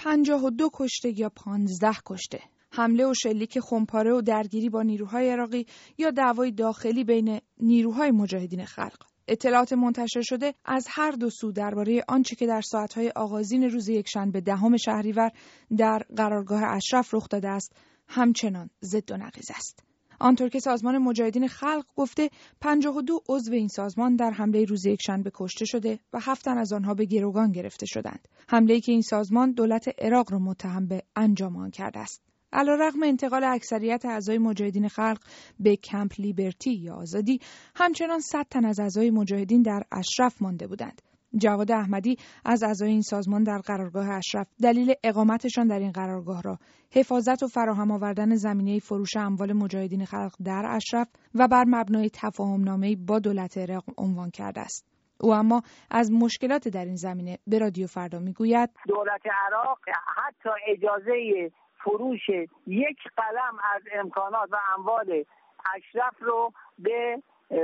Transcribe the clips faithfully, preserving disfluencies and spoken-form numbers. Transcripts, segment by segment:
پنجاه و دو کشته یا پانزده کشته. حمله و شلیک خمپاره و درگیری با نیروهای عراقی یا دعوای داخلی بین نیروهای مجاهدین خلق. اطلاعات منتشر شده از هر دو سو درباره آنچه که در ساعت‌های آغازین روز یکشنبه دهم شهریور در قرارگاه اشرف رخ داده است همچنان ضد و نقیض است. آنطور که سازمان مجاهدین خلق گفته پنجاه و دو عضو این سازمان در حمله روز یکشنبه کشته شده و هفت تن از آنها به گروگان گرفته شدند. حمله‌ای که این سازمان دولت عراق را متهم به انجام آن کرده است. علیرغم انتقال اکثریت اعضای مجاهدین خلق به کمپ لیبرتی یا آزادی، همچنان صد تن از اعضای مجاهدین در اشرف مانده بودند. جواد احمدی از اعضای این سازمان در قرارگاه اشرف دلیل اقامتشان در این قرارگاه را حفاظت و فراهم آوردن زمینه فروش اموال مجاهدین خلق در اشرف و بر مبنای تفاهم‌نامه‌ای با دولت عراق عنوان کرده است. او اما از مشکلات در این زمینه به رادیو فردا میگوید دولت عراق حتی اجازه فروش یک قلم از امکانات و اموال اشرف رو به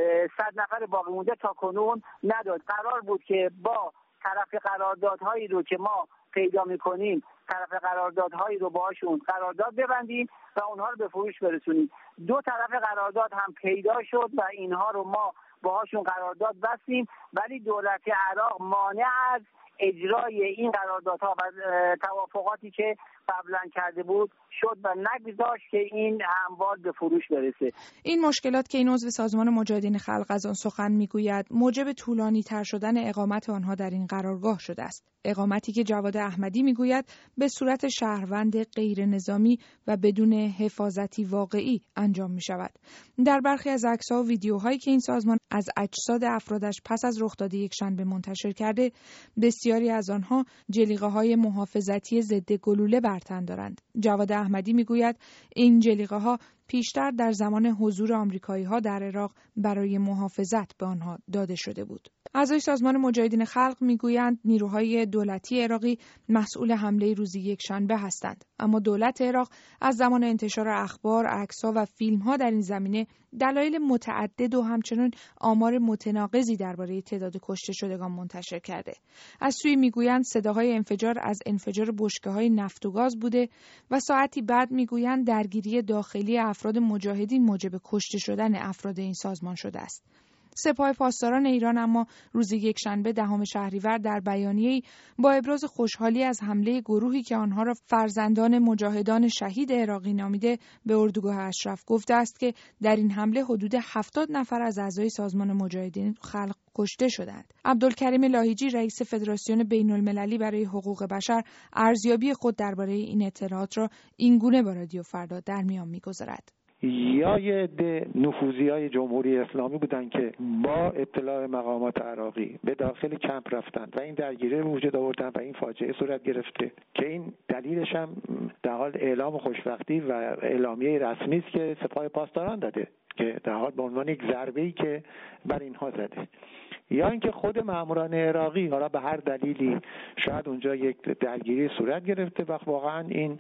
صد نفر باقی مونده تا کنون نداد. قرار بود که با طرف قراردادهایی رو که ما پیدا میکنیم طرف قراردادهایی رو باهاشون قرارداد ببندیم و اونها رو به فروش برسونیم. دو طرف قرارداد هم پیدا شد و اینها رو ما باهاشون قرارداد بستیم، ولی دولت عراق مانع از اجرای این قراردادها و توافقاتی که قبلا کرده بود شد و نگذاشت که این اموال به فروش برسه. این مشکلات که این عضو سازمان مجاهدین خلق از آن سخن میگوید موجب طولانی تر شدن اقامت آنها در این قرارگاه شده است. اقامتی که جواد احمدی میگوید به صورت شهروند غیر نظامی و بدون حفاظتی واقعی انجام می شود. در برخی از عکس‌ها و ویدیوهایی که این سازمان از اجساد افرادش پس از رخ داده یکشنبه منتشر کرده، بسیاری از آنها جلیقه‌های محافظتی ضد گلوله بر تن دارند. جواد احمدی میگوید این جلیقه‌ها پیشتر در زمان حضور آمریکایی‌ها در عراق برای محافظت به آنها داده شده بود. اعضای سازمان مجاهدین خلق میگویند نیروهای دولتی عراقی مسئول حمله روز یکشنبه هستند، اما دولت عراق از زمان انتشار اخبار، عکس‌ها و فیلم‌ها در این زمینه دلایل متعدد و همچنین آمار متناقضی درباره تعداد کشته شدگان منتشر کرده. از سوی میگویند صداهای انفجار از انفجار بشکه‌های نفت و گاز بوده و ساعتی بعد میگویند درگیری داخلی افراد مجاهدین موجب کشته شدن افراد این سازمان شده است. سپاه پاسداران ایران اما روز یکشنبه دهم شهریور در بیانیه‌ای با ابراز خوشحالی از حمله گروهی که آنها را فرزندان مجاهدان شهید عراقی نامیده به اردوگاه اشرف گفته است که در این حمله حدود هفتاد نفر از اعضای سازمان مجاهدین خلق کشته شدند. عبدالکریم لاهیجی رئیس فدراسیون بین‌المللی برای حقوق بشر ارزیابی خود درباره این اطلاعات را اینگونه با رادیو فردا در میان می‌گذارد. یا یه عده نفوذیای جمهوری اسلامی بودن که با اطلاع مقامات عراقی به داخل کمپ رفتن و این درگیری رو وجود آوردن و این فاجعه صورت گرفته که این دلیلش هم در حال اعلام خوشبختی و اعلامیه رسمی است که سپاه پاسداران داده که در حال به عنوان یک ضربه‌ای که بر اینها زده. یا اینکه خود ماموران عراقی حالا به هر دلیلی شاید اونجا یک درگیری صورت گرفته و واقعا این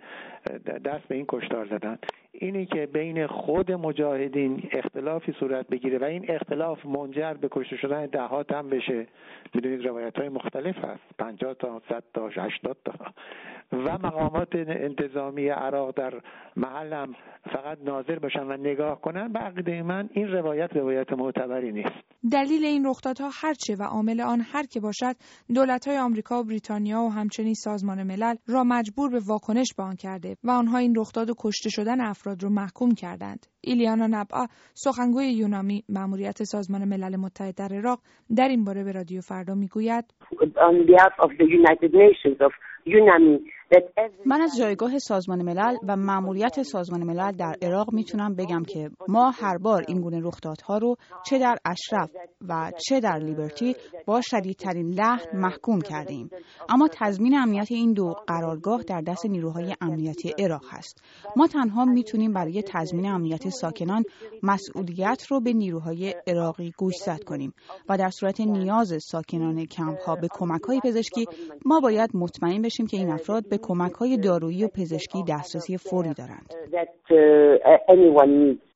دست به این کشتار زدن. اینی که بین خود مجاهدین اختلافی صورت بگیره و این اختلاف منجر به کشته شدن دهات هم بشه، میدونید روایت‌های مختلف هست، پنجاه تا صد تا هشتاد تا و مقامات انتظامی عراق در محل هم فقط ناظر باشن و نگاه کنن، به عقیده من این روایت روایت معتبری نیست. دلیل این رخدادها هرچه و عامل آن هر که باشد، دولت‌های آمریکا و بریتانیا و همچنین سازمان ملل را مجبور به واکنش به آن کرده و آنها این رخداد و کشته شدن افراد را محکوم کردند. ایلیانا نبعه، سخنگوی یونامی مأموریت سازمان ملل متحد در عراق، در این باره به رادیو فردا میگوید: من از جایگاه سازمان ملل و مأموریت سازمان ملل در عراق میتونم بگم که ما هر بار این گونه رخدادها رو چه در اشرف و چه در لیبرتی با شدیدترین لحن محکوم کردیم. اما تضمین امنیت این دو قرارگاه در دست نیروهای امنیتی عراق هست. ما تنها میتونیم برای تضمین امنیت ساکنان مسئولیت رو به نیروهای عراقی گوشزد کنیم و در صورت نیاز ساکنان کمپ ها به کمک‌های پزشکی ما باید مطمئن بشیم که این افراد به کمک‌های دارویی و پزشکی دسترسی فوری دارند.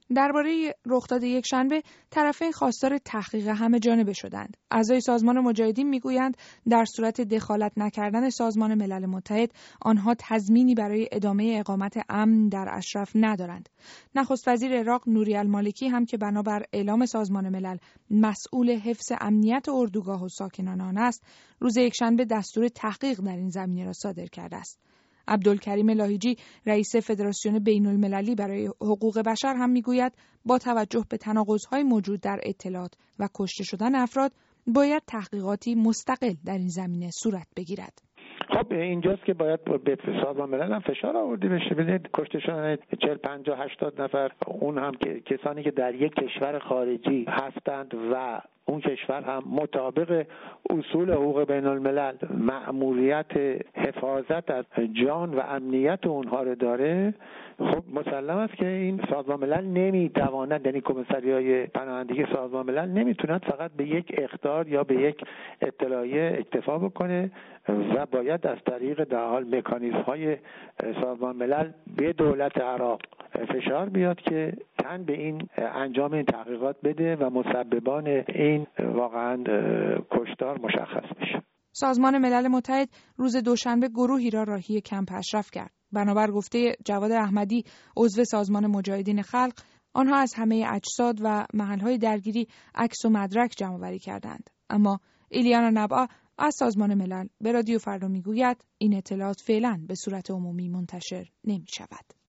درباره رخداد یکشنبه طرفین خواستار تحقیق همه جانبه شدند. اعضای سازمان مجاهدین میگویند در صورت دخالت نکردن سازمان ملل متحد آنها تضمینی برای ادامه اقامت امن در اشرف ندارند. نخست وزیر عراق نوری المالکی هم که بنابر اعلام سازمان ملل مسئول حفظ امنیت اردوگاه و ساکنان آن است، روز یکشنبه دستور تحقیق در این زمینه را صادر کرده است. عبدالکریم لاهیجی رئیس فدراسیون بین المللی برای حقوق بشر هم میگوید با توجه به تناقض‌های موجود در اطلاعات و کشته شدن افراد باید تحقیقاتی مستقل در این زمینه صورت بگیرد. خب اینجاست که باید به سازمان ملل هم فشار آورده بشه. ببینید کشته شدن چهل پنجاه هشتاد نفر، اون هم که کسانی که در یک کشور خارجی هستند و اون کشور هم مطابق اصول حقوق بین الملل مأموریت حفاظت از جان و امنیت اونها رو داره. خب مسلم است که این سازمان ملل نمیتواند، یعنی کمیسریای پناهندگی سازمان ملل نمیتوند فقط به یک اخطار یا به یک اطلاعیه اکتفا بکنه و باید از طریق در حال مکانیزم های سازمان ملل به دولت عراق فشار بیاد که تن به این انجام این تحقیقات بده و مسببان این واقعا کشتار مشخص بشه. سازمان ملل متحد روز دوشنبه گروهی را راهی کمپ اشرف کرد. بنابر گفته جواد احمدی عضو سازمان مجاهدین خلق، آنها از همه اجساد و محل‌های درگیری عکس و مدرک جمع‌آوری کردند. اما ایلیانا نبع از سازمان ملل به رادیو فردا میگوید این اطلاعات فعلا به صورت عمومی منتشر نمی‌شود.